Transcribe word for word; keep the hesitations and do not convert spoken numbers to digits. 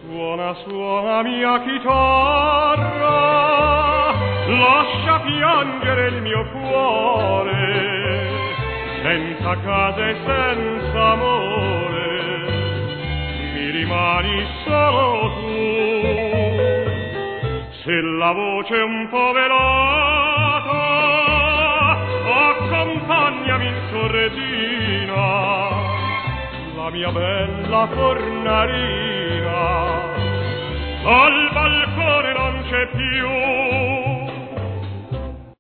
Suona, suona mia chitarra, lascia piangere il mio cuore, senza casa e senza amore, mi rimani solo tu. Se la voce è un po' velata, accompagnami in sordina, la mia bella fornarina, al balcone non c'è più.